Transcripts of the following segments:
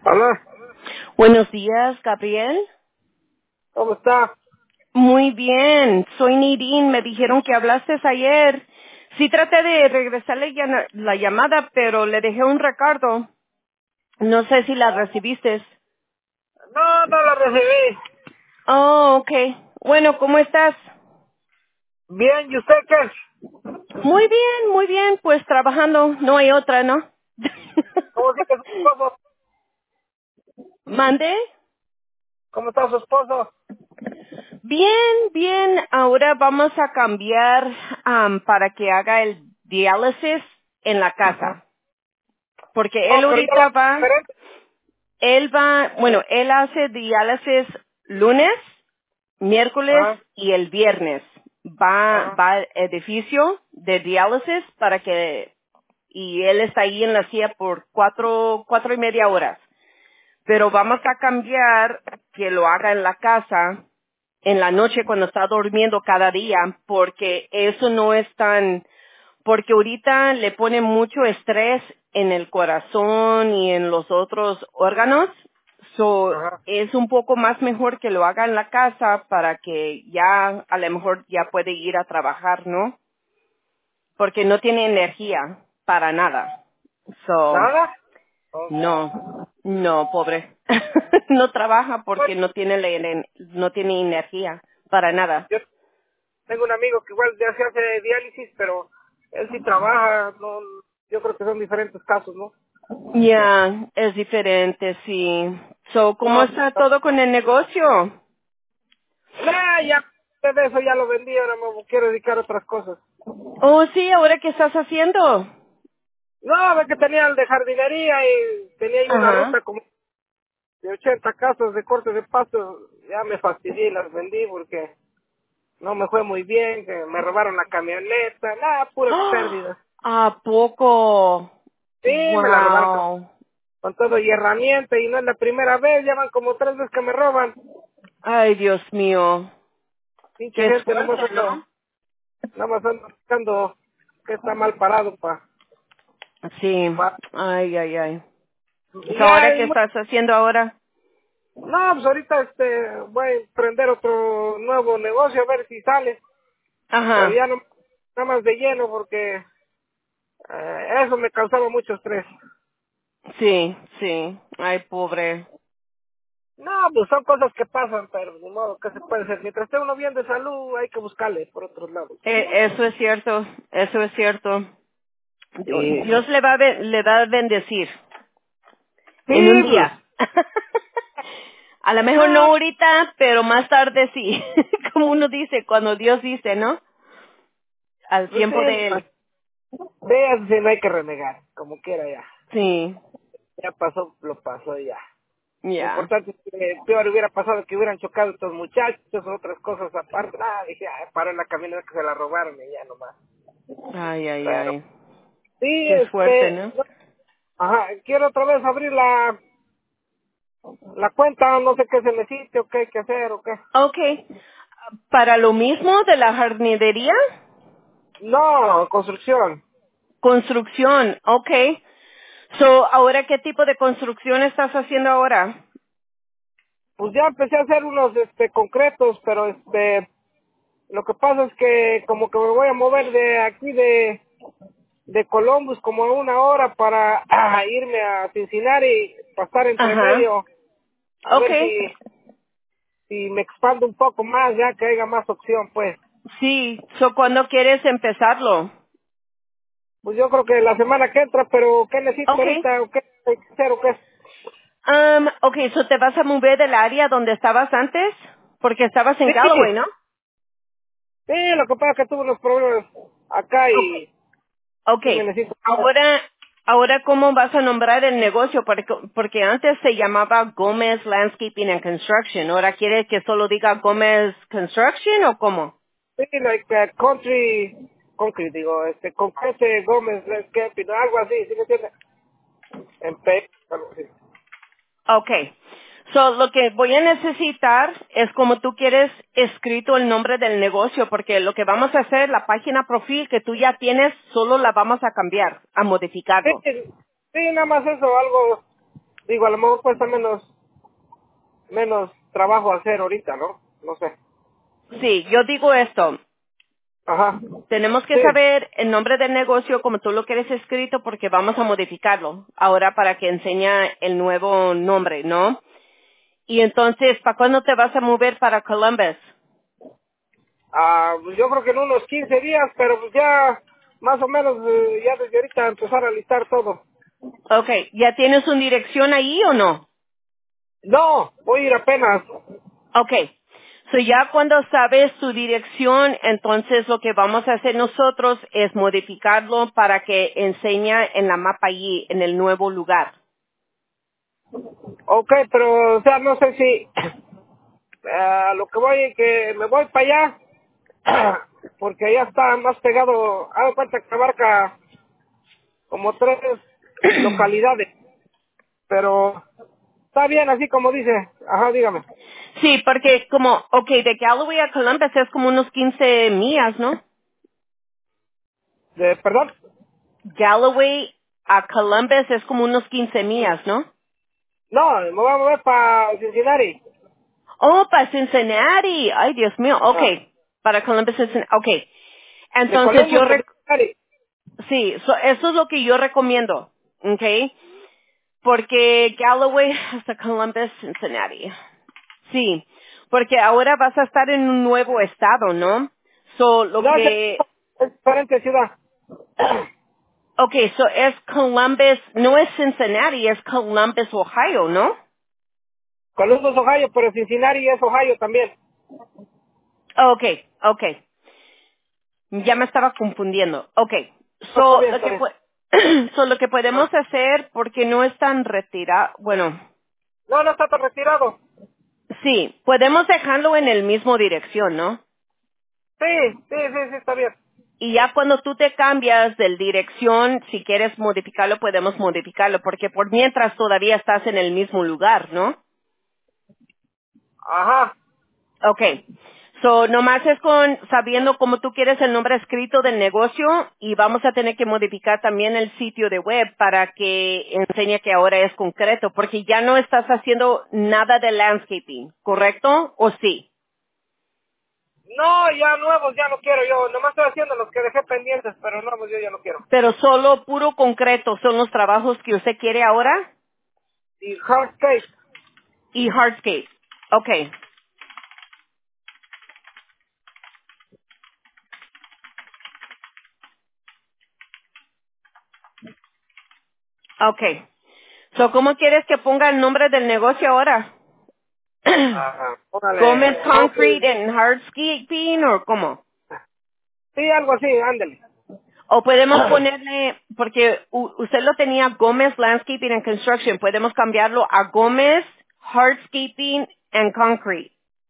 Hola, Buenos días, Gabriel. ¿cómo está? Muy bien, soy Nidín. Me dijeron que hablaste ayer. Sí traté de regresarle la llamada, pero le dejé un recado. No sé si la recibiste. No, no la recibí. Oh, okay. Bueno, ¿cómo estás? Bien, ¿y usted qué es? Muy bien, pues trabajando. No hay otra, ¿no? ¿Cómo sigue su esposo? ¿Mande? ¿Cómo está su esposo? Bien, bien. Ahora vamos a cambiar para que haga el diálisis en la Ajá. casa. Porque él Oh, pero ya lo ahorita va. diferente. Él hace diálisis lunes, miércoles Ajá, y el viernes. Va ajá, al edificio de diálisis y él está ahí en la silla por cuatro y media horas. Pero vamos a cambiar que lo haga en la casa en la noche cuando está durmiendo cada día, porque eso no es porque ahorita le pone mucho estrés en el corazón y en los otros órganos, so ajá. es un poco más mejor que lo haga en la casa para que ya a lo mejor ya puede ir a trabajar, ¿no? Porque no tiene energía para nada. So, ¿Nada? Oh, no, pobre. No trabaja pues, porque no tiene energía para nada. yo tengo un amigo que igual ya se hace diálisis, pero él sí trabaja, no, yo creo que son diferentes casos, ¿no? Ya, es diferente, sí. So, ¿cómo No, está todo con el negocio? nah, ya de eso ya lo vendí, ahora me quiero dedicar a otras cosas. Oh, sí, ¿ahora qué estás haciendo? No, ve que tenía el de jardinería y tenía ahí una Ajá. ruta como de 80 casas de corte de pasto, ya me fastidié y las vendí porque no me fue muy bien, que me robaron la camioneta, nada, puras pérdidas. ¿A poco? Sí, me la robaron Wow. con todo y herramienta y no es la primera vez, ya van como 3 veces que me roban. Ay, Dios mío. Pinche Qué gente, suerte, ¿no? nada más ando buscando que está mal parado Sí. pa. Ay, ay, ay. Y So, ¿ahora ya, qué estás haciendo ahora? no, pues ahorita voy a emprender otro nuevo negocio a ver si sale, pero Ajá. ya no, nada más de lleno porque eso me causaba mucho estrés. Sí, sí. Ay, pobre. No, pues son cosas que pasan, pero de modo que se puede hacer. Mientras esté uno bien de salud, hay que buscarle por otros lados. Eso es cierto. Eso es cierto. Y Dios le va a bendecir en un sí, pues, día. A lo mejor no no, ahorita, pero más tarde sí. Como uno dice, cuando Dios dice, ¿no? Al pues tiempo sí, de pues, Él. de eso sí no hay que renegar, como quiera ya. Sí, Ya pasó, lo pasó ya. Lo ya. importante es que peor hubiera pasado que hubieran chocado estos muchachos, otras cosas aparte. Ah, dije, ay, paró en la camioneta que se la robaron y ya nomás. Ay, ay, Pero, ay. sí, Qué fuerte, ¿no? no, ajá, quiero otra vez abrir la cuenta, no sé qué se necesite o qué hay que hacer o qué. Okay. Para lo mismo de la jardinería, No, construcción. construcción. Okay. So, ahora, ¿qué tipo de construcción estás haciendo ahora? Pues ya empecé a hacer unos concretos, pero lo que pasa es que como que me voy a mover de aquí de Columbus como a 1 hora para irme a Cincinnati, pasar entre Ajá. medio, a ver Okay. si me expando un poco más, ya que haya más opción, pues. Sí. So, ¿cuándo quieres empezarlo? Pues yo creo que la semana que entra, pero ¿qué necesito Okay. ahorita? ¿O qué hay que hacer o qué? Okay, so te vas a mover del área donde estabas antes, porque estabas en Sí, Galloway, ¿no? sí, lo que pasa es que tuve unos problemas acá Okay. y sí me Okay. necesito. Ahora, ¿cómo vas a nombrar el negocio? Porque antes se llamaba Gómez Landscaping and Construction. ¿Ahora quiere que solo diga Gómez Construction o cómo? Sí, like concrete, digo, concrete Gómez Landscaping, algo así, ¿sí me entiendes? En P, algo así. Okay. So, lo que voy a necesitar es como tú quieres escrito el nombre del negocio, porque lo que vamos a hacer, la página profil que tú ya tienes, solo la vamos a cambiar, a modificarlo. Sí, sí, nada más eso, algo, Digo, a lo mejor cuesta menos trabajo hacer ahorita, ¿no? No sé. Sí, yo digo esto. Ajá. Tenemos que Sí. saber el nombre del negocio como tú lo quieres escrito porque vamos a modificarlo ahora para que enseñe el nuevo nombre, ¿no? Y entonces, ¿para cuándo te vas a mover para Columbus? Pues yo creo que en unos 15 días, pero pues ya más o menos ya desde ahorita empezar a listar todo. Okay, ¿ya tienes una dirección ahí o no? No, voy a ir apenas. Okay. So ya cuando sabes tu dirección, entonces lo que vamos a hacer nosotros es modificarlo para que enseñe en la mapa allí, en el nuevo lugar. Ok, pero o sea, no sé si lo que voy es que me voy para allá porque allá está más pegado, hago cuenta que abarca como 3 localidades, pero está bien así como dice. Ajá, dígame. Sí, porque como, okay, de Galloway a Columbus es como unos 15 millas, ¿no? Perdón. Galloway a Columbus es como unos 15 millas, ¿no? No, me voy a mover para Cincinnati. Oh, para Cincinnati. Ay, Dios mío. Ah, Okay. Para Columbus, Cincinnati. Okay. de Entonces Columbus a Cincinnati. sí, eso es lo que yo recomiendo. Okay. Porque Galloway hasta Columbus, Cincinnati. Sí. Porque ahora vas a estar en un nuevo estado, ¿no? So, lo No, que, es diferente ciudad. okay, so es Columbus, no es Cincinnati, es Columbus, Ohio, ¿no? Columbus, Ohio, pero Cincinnati es Ohio también. Okay, okay. Ya me estaba confundiendo. Okay. No, está So, bien, lo está que, bien. so, lo que podemos Ah. hacer, porque no es tan retirado, bueno, No, no está tan retirado. sí, podemos dejarlo en el mismo dirección, ¿no? Sí, está bien. Y ya cuando tú te cambias de dirección, si quieres modificarlo, podemos modificarlo, porque por mientras todavía estás en el mismo lugar, ¿no? Ajá. Okay. So, nomás es con sabiendo cómo tú quieres el nombre escrito del negocio y vamos a tener que modificar también el sitio de web para que enseñe que ahora es concreto, porque ya no estás haciendo nada de landscaping, ¿correcto? ¿O sí? No, ya nuevos ya no quiero yo. Nomás estoy haciendo los que dejé pendientes, pero nuevos yo ya no quiero. Pero solo puro concreto son los trabajos que usted quiere ahora Y hardscape. y hardscape. Okay. Okay. So, ¿cómo quieres que ponga el nombre del negocio ahora? Ajá. Póngale ¿Gómez Concrete concrete. and Hardscaping o cómo? Sí, algo así, ándale. O podemos ponerle, porque usted lo tenía Gómez Landscaping and Construction, podemos cambiarlo a Gómez Hardscaping and Concrete.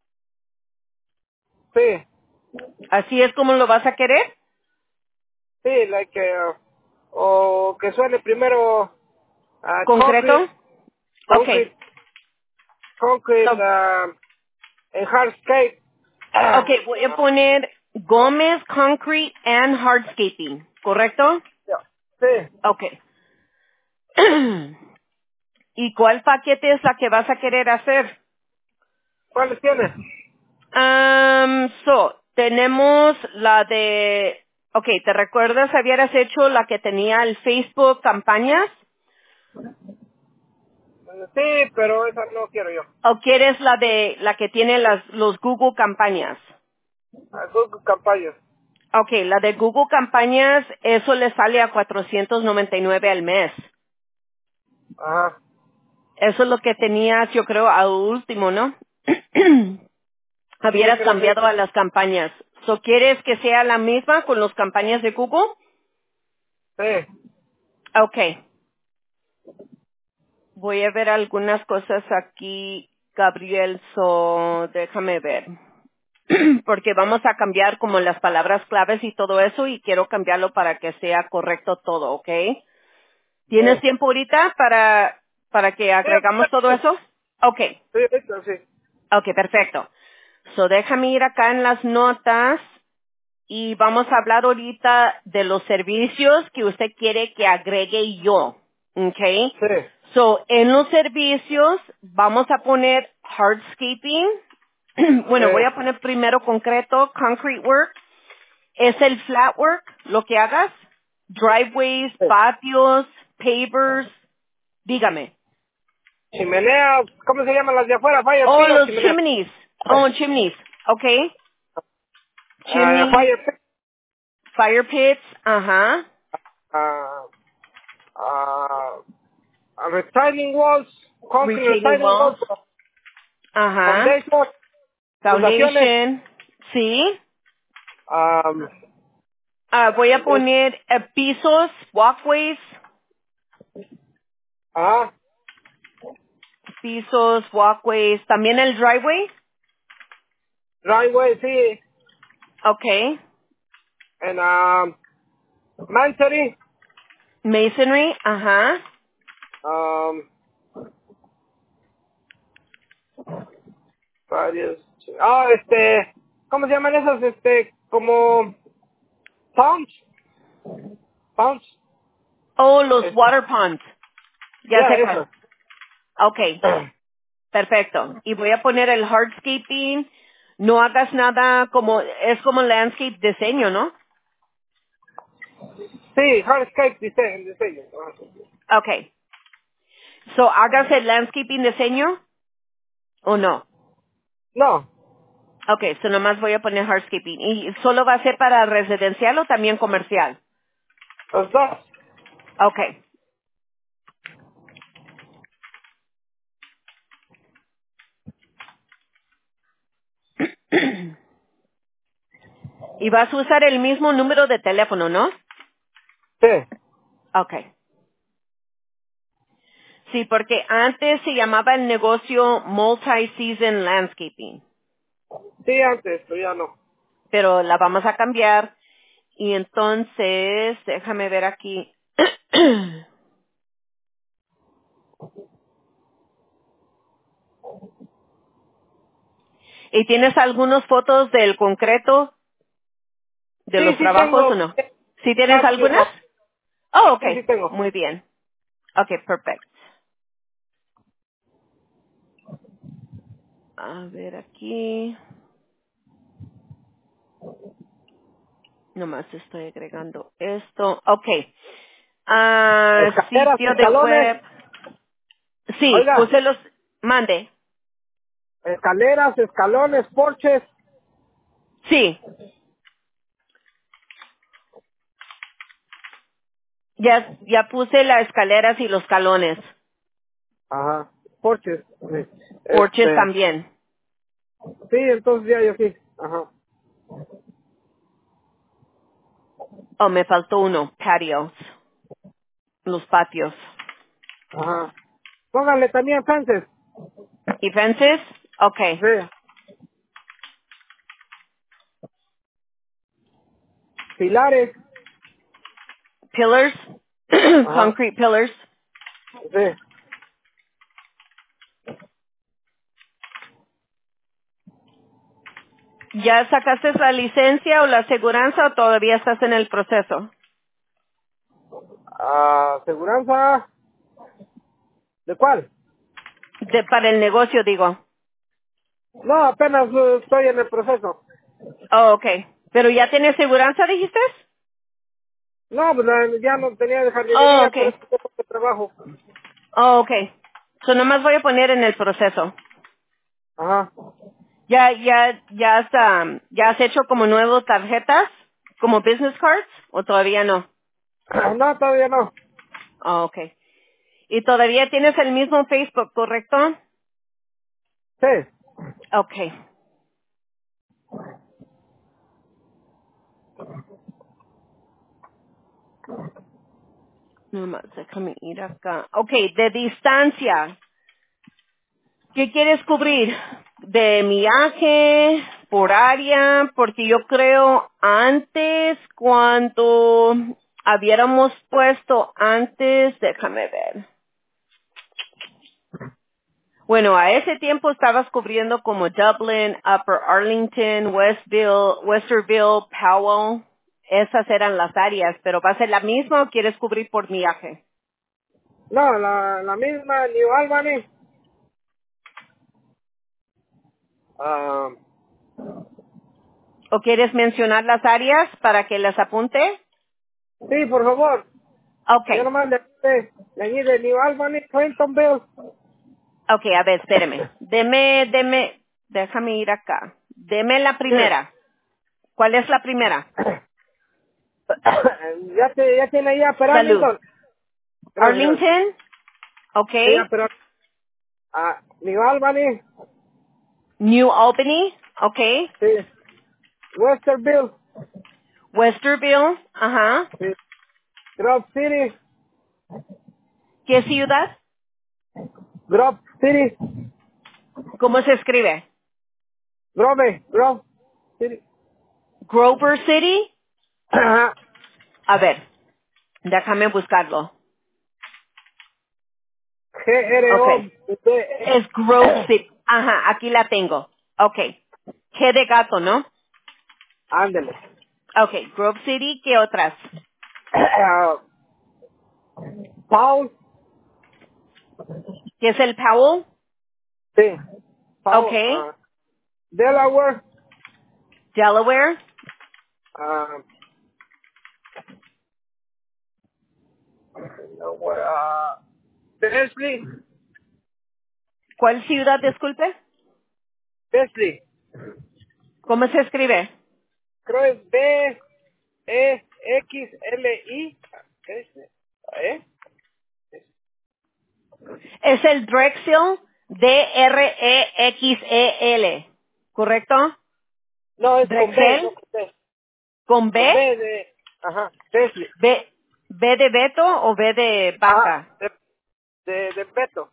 Sí, ¿Así es como lo vas a querer? sí, like, o que suene primero ¿Concreto? concrete, Okay. concrete, concrete, So, en hardscape. okay, voy a poner Gómez Concrete and Hardscaping, ¿correcto? Sí, Okay. ¿Y cuál paquete es la que vas a querer hacer? ¿cuáles tienes? Tenemos la de, okay, ¿te recuerdas habías hecho la que tenía el Facebook campañas? Sí, pero esa no quiero yo. ¿O quieres la que tiene los Google campañas? Google campañas. Okay, la de Google campañas, eso le sale a 499 al mes. Ajá. Eso es lo que tenías, yo creo, al último, ¿no? Sí, Habieras creo que cambiado a las campañas. ¿So quieres que sea la misma con las campañas de Google? sí. Okay. Voy a ver algunas cosas aquí, Gabriel, déjame ver. Porque vamos a cambiar como las palabras claves y todo eso y quiero cambiarlo para que sea correcto todo, ¿ok? ¿Tienes Sí, tiempo ahorita para que sí, agregamos todo eso? Ok, sí. ok, perfecto. Déjame ir acá en las notas y vamos a hablar ahorita de los servicios que usted quiere que agregue yo, ¿ok? Sí. So, en los servicios vamos a poner hardscaping. Bueno, voy a poner primero concreto, concrete work. Es el flat work, lo que hagas. Driveways, patios, pavers. Dígame. Chimeneas, ¿cómo se llaman las de afuera? Fire Oh, pit o los chimeneas. chimneys. Oh, chimneys. Okay. Chimneys, Fire pit. fire pits. Ajá. Uh, retaining walls, concrete Retaining retaining walls. walls, Ajá. foundation, fundaciones, Foundation. Sí. um, Voy a poner pisos, walkways, ah, pisos, walkways. También el driveway. driveway, sí, Okay. and masonry, Masonry. Ajá. um, varios, ¿cómo se llaman esos? Como pounds, Oh, los water ponds. Ya ya, sé cuál. eso. Okay. Perfecto. Y voy a poner el hardscaping. No hagas nada como, es como landscape diseño, ¿no? Sí, hardscape diseño. Okay. So, ¿hagas el landscaping diseño o no? No, Okay, so nomás voy a poner hardscaping. ¿Y solo va a ser para residencial o también comercial? los dos. Okay. Y vas a usar el mismo número de teléfono, ¿no? Sí, Okay. Sí, porque antes se llamaba el negocio Multi-Season Landscaping, sí, antes, pero ya no. pero la vamos a cambiar. Y entonces, déjame ver aquí. ¿Y tienes algunas fotos del concreto de Sí, los sí trabajos o tengo. no? ¿Sí tienes algunas? No. Oh, Sí, okay. sí tengo. Muy bien. Okay, perfect. A ver aquí. Nomás estoy agregando esto. Okay. Escaleras, Sitio de escalones. web. Sí, Oiga, puse los, mande. escaleras, escalones, porches. Sí, ya puse las escaleras y los calones. Ajá, porches. Sí. Porches también. Sí, entonces ya yo sí. Ajá, Oh, me faltó uno. Patios. Los patios. ajá. Póngale también fences. ¿Y fences? Okay. Sí. Pilares. Pillars. Ajá, Concrete pillars. sí. ¿Ya sacaste la licencia o la aseguranza o todavía estás en el proceso? Seguranza. ¿De cuál? Para el negocio, digo. No, apenas estoy en el proceso. Oh, okay. ¿Pero ya tienes aseguranza, dijiste? No, pues ya no tenía de Oh, jardinería, por okay. eso tengo que trabajo. Oh, okay. So nomás voy a poner en el proceso. Ajá. ¿Ya has hecho como nuevas tarjetas? ¿Como business cards? ¿O todavía no? No, todavía no. Oh, okay. ¿Y todavía tienes el mismo Facebook, correcto? Sí. Okay. Nomás déjame ir acá. Okay, de distancia. ¿Qué quieres cubrir? ¿De millaje? ¿Por área? Porque yo creo antes, cuando hubiéramos puesto antes, déjame ver. Bueno, a ese tiempo estabas cubriendo como Dublin, Upper Arlington, Westville, Westerville, Powell. Esas eran las áreas, pero ¿va a ser la misma o quieres cubrir por millaje? No, la misma New Albany. Ah, ¿O quieres mencionar las áreas para que las apunte? sí, por favor. Yo Okay. nomás de allí de New Albany, Clintonville. Okay, a ver, espéreme. Déjame ir acá. Deme la Sí. primera. ¿Cuál es la primera? Ya tiene ahí a Salud. Peralington. Gracias, gracias. Arlington. Sí, Okay. pero New Albany, New Albany. Okay. sí. Westerville, Westerville. Ajá. sí. Grove City, ¿Qué ciudad? Grove City, ¿Cómo se escribe? Grove City. Grover City. Ajá. A ver, déjame buscarlo. Okay. G-R-O-V-E. Es Grove City. Ajá, aquí la tengo. Okay. G de gato, ¿no? Ándele. Okay. Grove City, ¿qué otras? Paul, ¿Qué es el Powell? sí. Paul, Okay. Delaware, Delaware. ah, Besley, ¿Cuál ciudad, disculpe? Besley. ¿Cómo se escribe? Creo es B-E-X-L-I. ¿Eh? Es el Drexel, Drexel, ¿correcto? No, es con B, no Drexel, con B. con Con B, B de, Besley. B de Beto o B de Ajá, vaca. de Beto.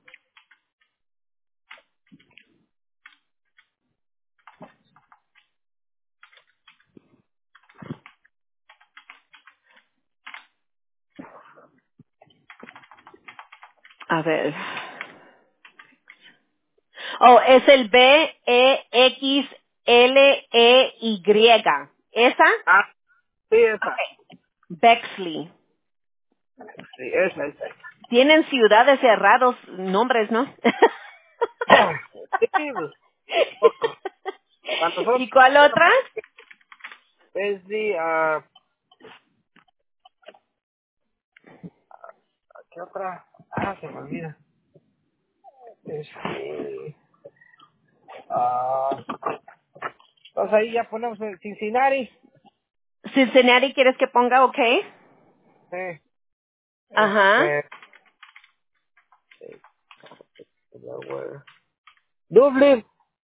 A ver. Oh, es el Bexley. ¿Esa? Ah, sí, esa. Bexley. Sí, esa. Tienen ciudades de raros nombres, ¿no? Sí, pues, poco. Para nosotros, ¿Y cuál otra? Besley, ¿qué otra? Se me olvida. Este, ah, entonces ahí ya ponemos el Cincinnati. Cincinnati, ¿quieres que ponga ok? Sí. Ajá. Este, Delaware. Dublin.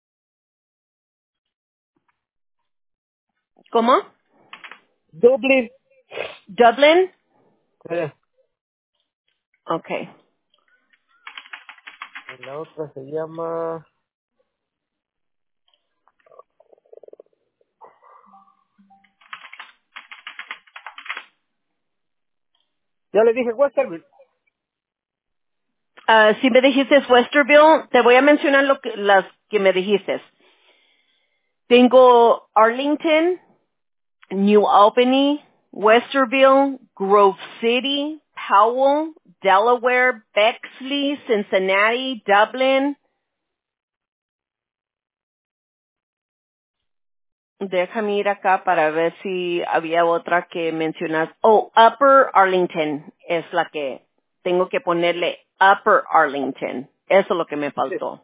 ¿Cómo? Dublin. Dublin. Sí. Ok. La otra se llama... Ya le dije Westerville. Si me dijiste Westerville, te voy a mencionar las que me dijiste. Tengo Arlington, New Albany, Westerville, Grove City, Powell, Delaware, Bexley, Cincinnati, Dublin. Déjame ir acá para ver si había otra que mencionas. Oh, Upper Arlington es la que tengo que ponerle Upper Arlington. Eso es lo que me Sí. faltó.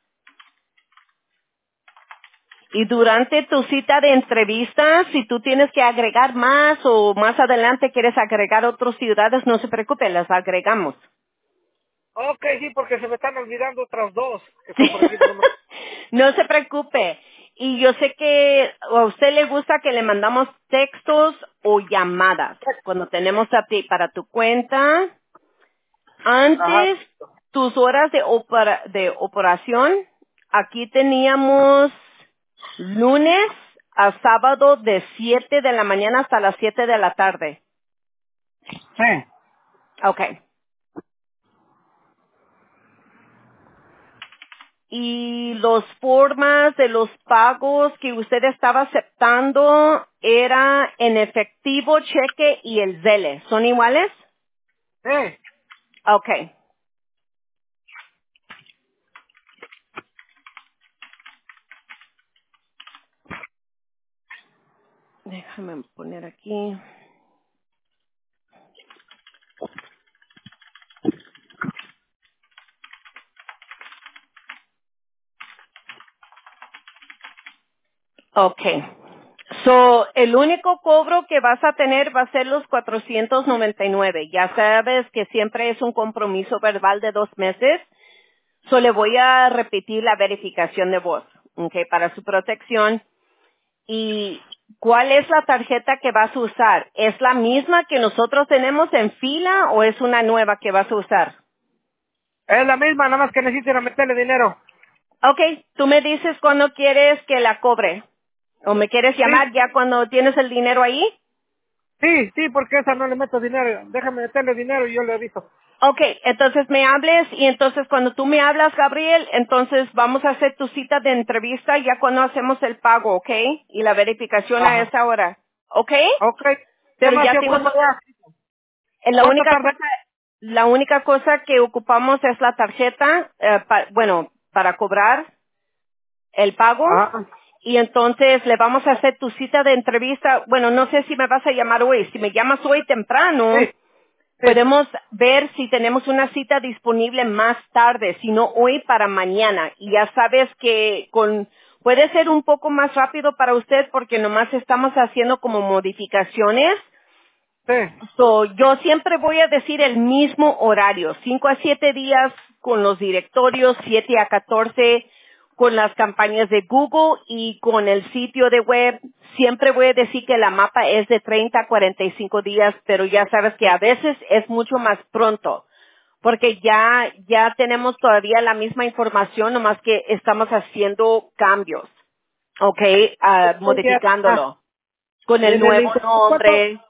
Y durante tu cita de entrevista, si tú tienes que agregar más o más adelante quieres agregar otras ciudades, no se preocupe, las agregamos. Ok, sí, porque se me están olvidando otras dos que Sí. están por aquí. Pero no... No se preocupe. Y yo sé que a usted le gusta que le mandamos textos o llamadas cuando tenemos update para tu cuenta. Ajá. Antes, tus horas de operación, aquí teníamos lunes a sábado de 7 de la mañana hasta las 7 de la tarde. Sí. Okay. Y los formas de los pagos que usted estaba aceptando era en efectivo, cheque y el Zelle. ¿Son iguales? Sí. Okay. Déjame poner aquí. Okay. So, el único cobro que vas a tener va a ser los 499. Ya sabes que siempre es un compromiso verbal de 2 meses. So, le voy a repetir la verificación de voz, okay, para su protección. ¿Y cuál es la tarjeta que vas a usar? ¿Es la misma que nosotros tenemos en fila o es una nueva que vas a usar? Es la misma, nada más que necesito ir a meterle dinero. Okay, tú me dices cuándo quieres que la cobre. ¿O me quieres Sí, llamar ya cuando tienes el dinero ahí? sí, porque esa no le meto dinero. Déjame meterle dinero y yo le aviso. Okay, entonces me hables y entonces cuando tú me hablas, Gabriel, entonces vamos a hacer tu cita de entrevista ya cuando hacemos el pago, ¿ok? Y la verificación a Ajá. esa hora, ¿ok? Ok. ¿Qué Pero más ya se te digo, ocupa ya? la ¿Cuánto única tarda? cosa, la única cosa que ocupamos es la tarjeta, bueno, para cobrar el pago. Ajá. Y entonces le vamos a hacer tu cita de entrevista. Bueno, no sé si me vas a llamar hoy. Si me llamas hoy temprano, Sí, sí. podemos ver si tenemos una cita disponible más tarde, si no hoy para mañana. Y ya sabes que puede ser un poco más rápido para usted porque nomás estamos haciendo como modificaciones. Sí. So, yo siempre voy a decir el mismo horario, 5 a 7 días con los directorios, 7 a 14 con las campañas de Google y con el sitio de web. Siempre voy a decir que la mapa es de 30 a 45 días, pero ya sabes que a veces es mucho más pronto, porque ya tenemos todavía la misma información, nomás que estamos haciendo cambios, ¿ok? Ah, Modificándolo con y el en el nuevo internet, ¿cuánto? nombre.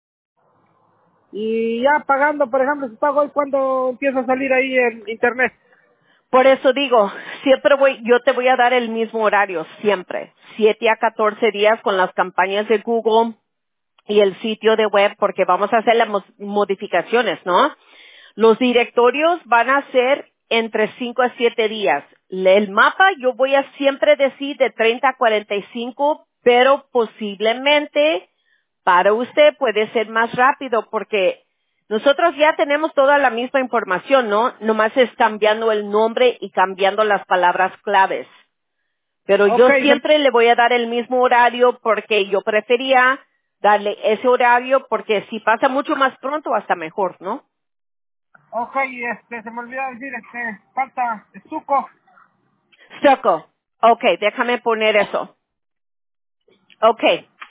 Y ya pagando, por ejemplo, si pago hoy, ¿cuándo empieza a salir ahí en internet? Por eso digo, yo te voy a dar el mismo horario, siempre. 7 a 14 días con las campañas de Google y el sitio de web, porque vamos a hacer las modificaciones, ¿no? Los directorios van a ser entre 5 a 7 días. El mapa yo voy a siempre decir de 30 a 45, pero posiblemente para usted puede ser más rápido porque nosotros ya tenemos toda la misma información, ¿no? Nomás es cambiando el nombre y cambiando las palabras claves. Pero Ok, yo siempre le voy a dar el mismo horario porque yo prefería darle ese horario porque si pasa mucho más pronto hasta mejor, ¿no? ok, se me olvidó decir, falta estuco. Stucco. Ok, déjame poner eso. Ok.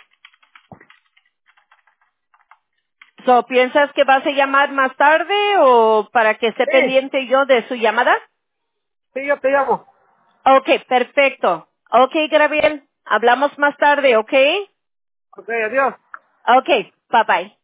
So, ¿piensas que vas a llamar más tarde o para que esté Sí, pendiente yo de su llamada? sí, yo te llamo. Ok, perfecto. Ok, Gabriel. Hablamos más tarde, ¿ok? Ok, adiós. Ok, bye bye.